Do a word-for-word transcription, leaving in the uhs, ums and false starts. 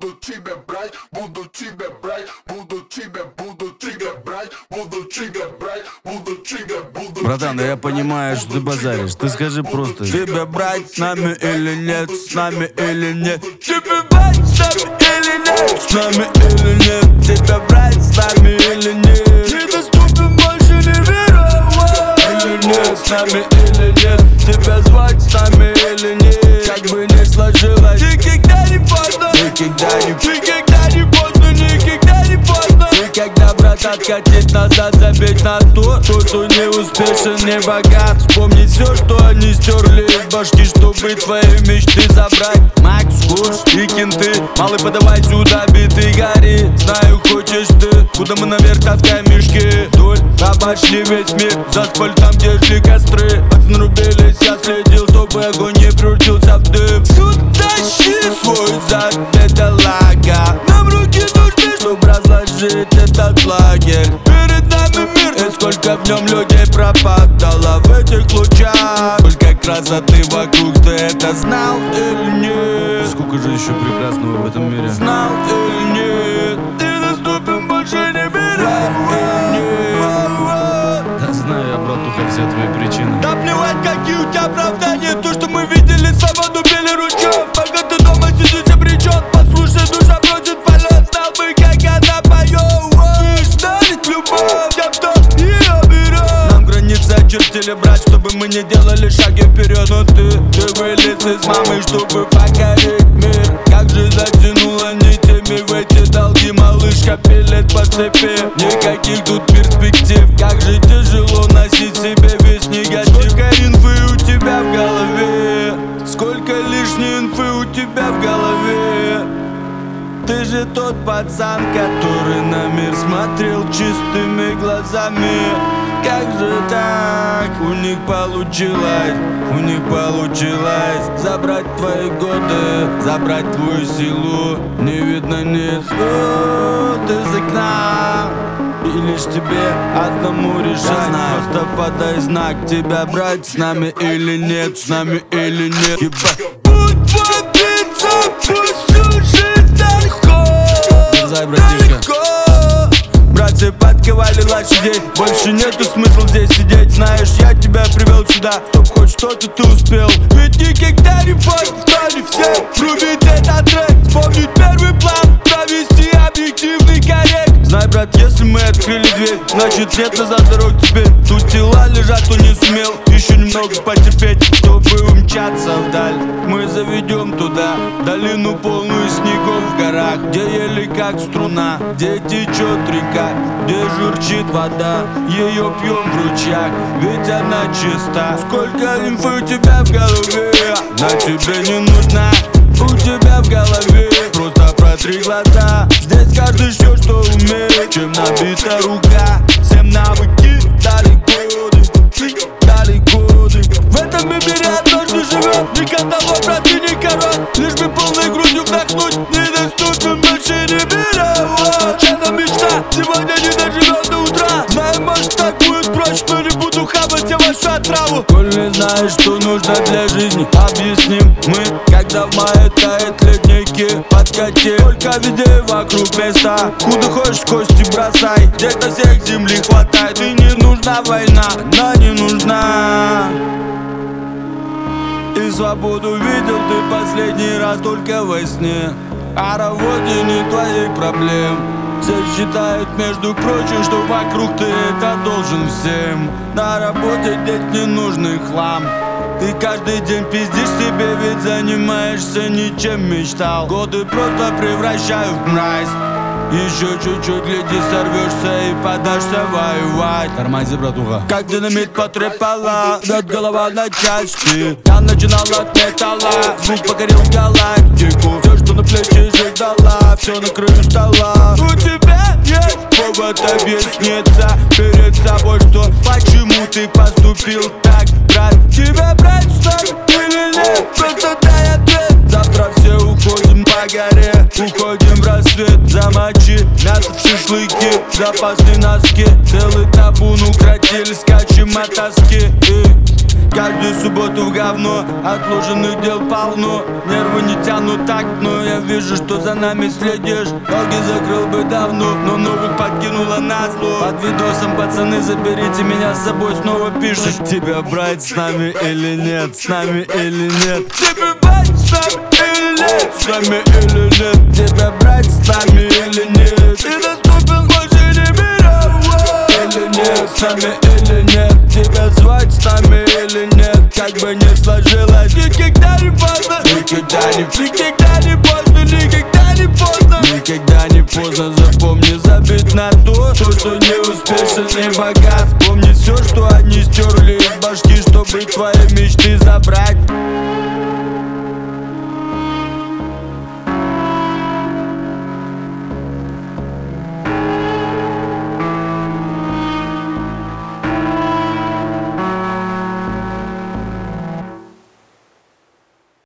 буду тебя брать, буду тебя брать, буду тебя, буду тебя брать, буду тебя брать, буду тебя, буду. Братан, да я понимаю, что ты базаришь. Ты скажи просто: тебя брать с нами или нет, с нами или нет? Тебя брать с нами или нет, с нами или нет? Тебя брать с нами или нет? Недоступен больше не мировой или нет, с нами или нет? Тебя звать с нами или нет? Как бы ни сложилось, никогда не поздно, никогда не, никогда не поздно, никогда не поздно. Никогда, брат, откатить назад, забить на то, то, что не успешен, не богат. Вспомнить все, что они стерли из башки, чтобы твои мечты забрать. Макс, Курс и кенты, малый, подавай сюда, биты гори. Знаю, хочешь ты, куда мы наверх таскаем мешки. Вдоль обошли весь мир, заспали там, где жгли костры. Пацаны рубились, я следил, чтобы огонь не превратился в дым. Суд, тащи свой зад, это лага. Нам руки нужны, чтобы разложить этот лагерь. Перед нами мир, и сколько в нем людей пропадало в этих лучах. Сколько красоты вокруг, ты это знал или нет? Сколько же еще прекрасного в этом мире? Знал или нет? Ты доступен больше не мира или нет? Да знаю я, братуха, все твои причины. Да плевать, какие у тебя оправдания. То, что мы видели, свободу били ручьем. Пока ты дома сидишь обречен, послушай, душа просит полет. Знал бы, как она поет. Лишь дарит любовь тем, кто ее берет. Нам границы очертили, брат, чтобы мы не делали шаги вперед. Но ты, ты вылез из мамы, чтобы покорить мир. Как же затянуло нитями в эти долги, малышка пилит по цепи. Никаких тут перспектив, как же тяжело носить себе весь негатив. Сколько инфы у тебя в голове, сколько лишней инфы у тебя в голове. Ты же тот пацан, который на мир смотрел чистыми глазами. Как же так? У них получилось, у них получилось забрать твои годы, забрать твою силу. Не видно ни звезд из окна, и лишь тебе одному решать. Просто подай знак, тебя брать с нами или нет, с нами или нет. Будь твой пицца, пусть всю жизнь далеко, далеко. Братья подковали лошадей, больше нету смысла здесь сидеть. Знаешь, я тебя привел сюда, чтоб хоть что-то ты успел. Ведь никогда не поздно, стали все врубить этот трек. Вспомнить первый план, провести объективный коррект. Знай, брат, если мы открыли дверь, значит нет назад дорог теперь. Тут тела лежат, кто не сумел еще немного потерпеть, чтобы умчаться вдаль. Мы заведем туда долину, полную снегов в горах, где ели как струна, где течет река, где журчит вода, ее пьем в ручьях, ведь она чиста. Сколько инфы у тебя в голове, на тебе не нужна, у тебя в голове. Просто протри глаза, здесь каждый все, что умеет. Чем набита рука, всем навыки дали годы, дали годы. В этом мире однажды живет, ни одного брата, ни король. Лишь бы полной грудью вдохнуть, недоступен больше не мировой. Чья-то мечта сегодня не доживет до утра. Знаю, может так будет проще, но не буду хавать я вашу отраву. Коль не знаешь, что нужно для жизни, объясним мы, когда в мае тает ледники. Подкати, только везде вокруг места, куда хочешь кости бросай. Здесь на всех земли хватает, и не нужна война, она не нужна. И свободу видел ты последний раз только во сне. А работе не твоих проблем. Все считают, между прочим, что вокруг ты это должен всем. На работе деть ненужный хлам. Ты каждый день пиздишь себе, ведь занимаешься ничем мечтал. Годы просто превращаю в мразь. Еще чуть-чуть, гляди, сорвешься и подашься воевать. Тормози, братуха. Как динамит потрепала, бьет голова на части. Я начинал от металла, звук покорил галактику. Все, что на плечи жизнь дала, все на краю стола. У тебя есть повод объясниться перед собой, что почему ты поступил так, брат. Тебя брать с нами или нет, просто дай ответ. Завтра все уходим по горе. уходим в рассвет. Замочи мясо в шашлыки, запасные носки. Целый табун укротили, скачем от тоски. И каждую субботу в говно, отложенных дел полно. Нервы не тянут так, но я вижу, что за нами следишь. Ноги закрыл бы давно, но новых подкинуло назло. Под видосом, пацаны, заберите меня с собой, снова пишет. Тебя брать с нами или нет, с нами или нет. Тебя брать с нами или нет, с нами или нет. Тебя брать с нами или нет. Ты доступен больше не мировой. Или нет, с нами или нет. Тебя звать с нами или нет. Как бы не сложилось, никогда не поздно. Никогда не, никогда не поздно, никогда не поздно. Никогда не поздно, запомни, забить на то, то, что не успешен, не богат. Помни все, что они стерли из башки, чтобы твои мечты забрать.